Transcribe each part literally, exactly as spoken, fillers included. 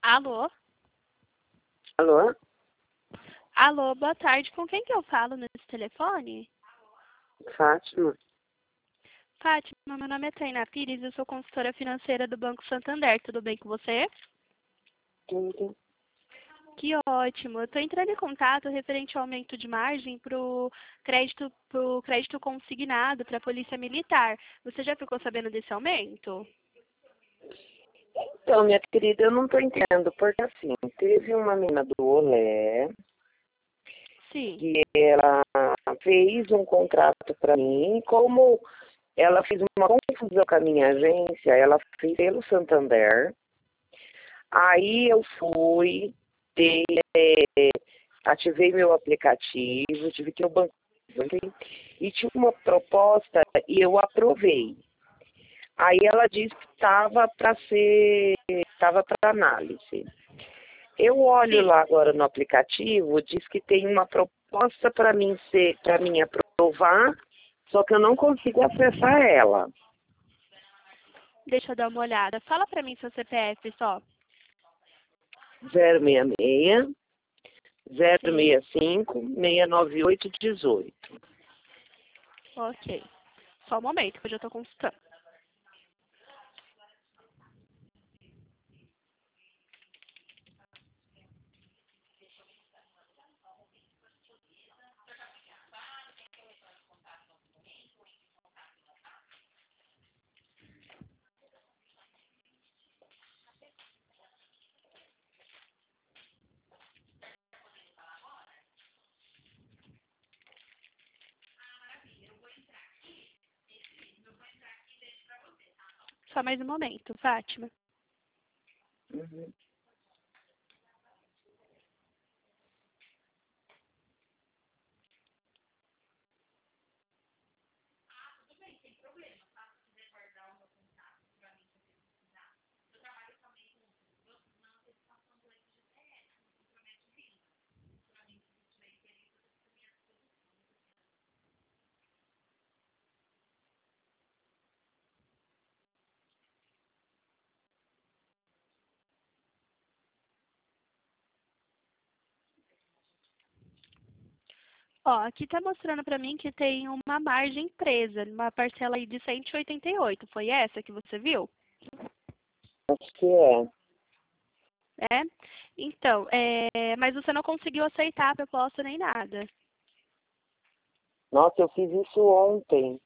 Alô? Alô? Alô, boa tarde. Com quem que eu falo nesse telefone? Fátima? Fátima, meu nome é Tainá Pires, eu sou consultora financeira do Banco Santander. Tudo bem com você? Tudo. Que ótimo. Eu estou entrando em contato referente ao aumento de margem para o crédito, pro crédito consignado para a Polícia Militar. Você já ficou sabendo desse aumento? Então, minha querida, eu não estou entendendo, porque assim, teve uma menina do Olé, Sim. que ela fez um contrato para mim, como ela fez uma confusão com a minha agência, ela fez pelo Santander, aí eu fui, dei, é, ativei meu aplicativo, tive que ir ao banco e tinha uma proposta e eu aprovei. Aí ela disse que estava para ser, estava para análise. Eu olho Sim. lá agora no aplicativo, diz que tem uma proposta para mim ser, para mim aprovar, só que eu não consigo acessar ela. Deixa eu dar uma olhada. Fala para mim seu C P F só. zero seis seis, zero Sim. seis cinco, seis nove oito um oito. Ok. Só um momento que eu já estou consultando. Só mais um momento, Fátima. Uhum. Ó, aqui tá mostrando para mim que tem uma margem presa, uma parcela aí de cento e oitenta e oito. Foi essa que você viu? Acho que é. É? Então, é... mas você não conseguiu aceitar a proposta nem nada. Nossa, eu fiz isso ontem.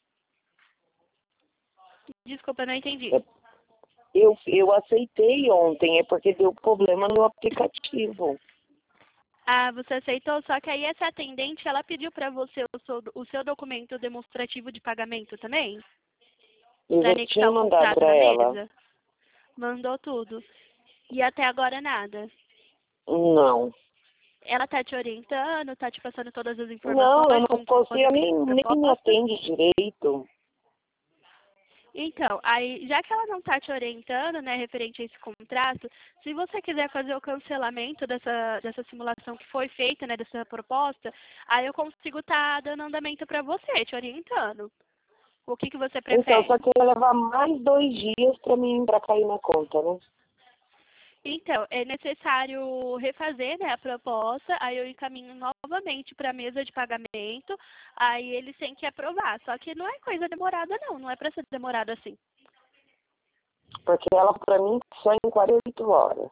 Desculpa, eu não entendi. É, Eu, eu aceitei ontem, é porque deu problema no aplicativo. Ah, você aceitou, só que aí essa atendente, ela pediu para você o seu, o seu documento demonstrativo de pagamento também? Eu Para já anexar tinha o mandado contrato para na ela. mesa? Mandou tudo. E até agora nada. Não. Ela tá te orientando, tá te passando todas as Não, eu informações, não como que consigo, funciona nem, a nem me proposta? atende direito. Então, aí, já que ela não está te orientando, né, referente a esse contrato, se você quiser fazer o cancelamento dessa, dessa simulação que foi feita, né, dessa proposta, aí eu consigo estar dando andamento para você, te orientando. O que que você Então, só prefere? que ia levar mais dois dias para mim para cair na conta, né? Então, é necessário refazer, né, a proposta, aí eu encaminho novamente para a mesa de pagamento, aí eles têm que aprovar. Só que não é coisa demorada, não, não é para ser demorado assim. Porque ela para mim só em quarenta e oito horas,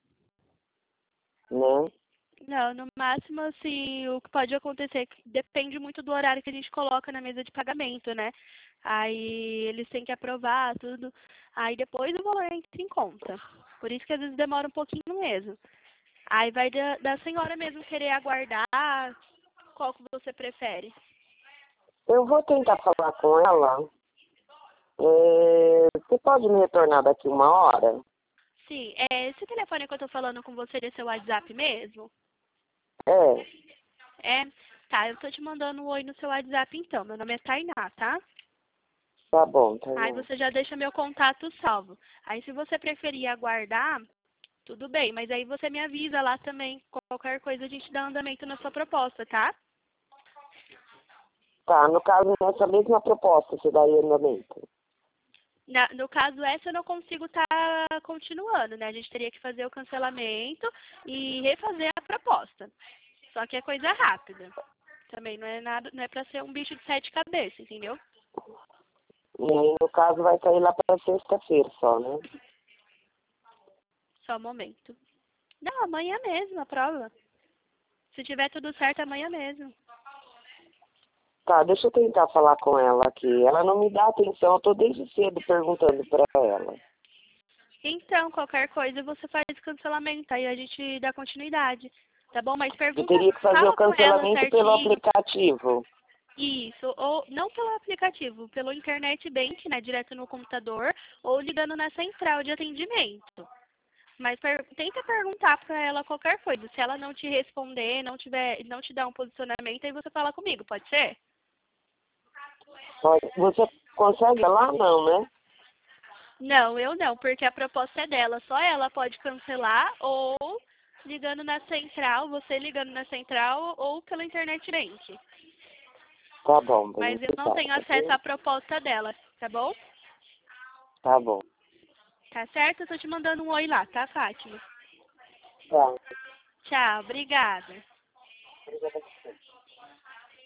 né? Não, no máximo, assim, o que pode acontecer é que depende muito do horário que a gente coloca na mesa de pagamento, né? Aí eles têm que aprovar tudo, aí depois o valor entra em conta. Por isso que às vezes demora um pouquinho mesmo. Aí vai da, da senhora mesmo querer aguardar, qual que você prefere. Eu vou tentar falar com ela. É, você pode me retornar daqui uma hora? Sim, é, esse telefone que eu tô falando com você é seu WhatsApp mesmo? É, É? Tá, eu tô te mandando um oi no seu WhatsApp então. Meu nome é Tainá, tá? tá bom, tá Aí bom. você já deixa meu contato salvo. Aí se você preferir aguardar, tudo bem, mas aí você me avisa lá também, qualquer coisa a gente dá andamento na sua proposta, tá? Tá, no caso, nessa mesma proposta, você daria andamento. Na, no caso, essa eu não consigo estar continuando, né? A gente teria que fazer o cancelamento e refazer a proposta. Só que é coisa rápida. Também não é nada, não é pra ser um bicho de sete cabeças, entendeu? E aí, no caso, vai sair lá para sexta-feira só, né? Só um momento. Não, amanhã mesmo a prova. Se tiver tudo certo, amanhã mesmo. Tá, deixa eu tentar falar com ela aqui. Ela não me dá atenção, eu tô desde cedo perguntando para ela. Então, qualquer coisa você faz cancelamento, aí a gente dá continuidade. Tá bom? Mas Eu pergunta, teria que fazer o fala com ela cancelamento pelo certinho. aplicativo. Isso, ou não pelo aplicativo, pelo internet bank, né, direto no computador, ou ligando na central de atendimento. Mas per tenta perguntar para ela qualquer coisa. Se ela não te responder, não tiver, não te dar um posicionamento, aí você fala comigo, pode ser? Pode- Você consegue lá? Não, né? Não, eu não, porque a proposta é dela. Só ela pode cancelar ou ligando na central, você ligando na central ou pela internet bank. Tá bom, Mas eu não tá, tenho acesso à proposta dela, tá bom? tá bom. Tá certo? Eu tô te mandando um oi lá, tá, Fátima? Tá. Tchau, obrigada. Obrigada.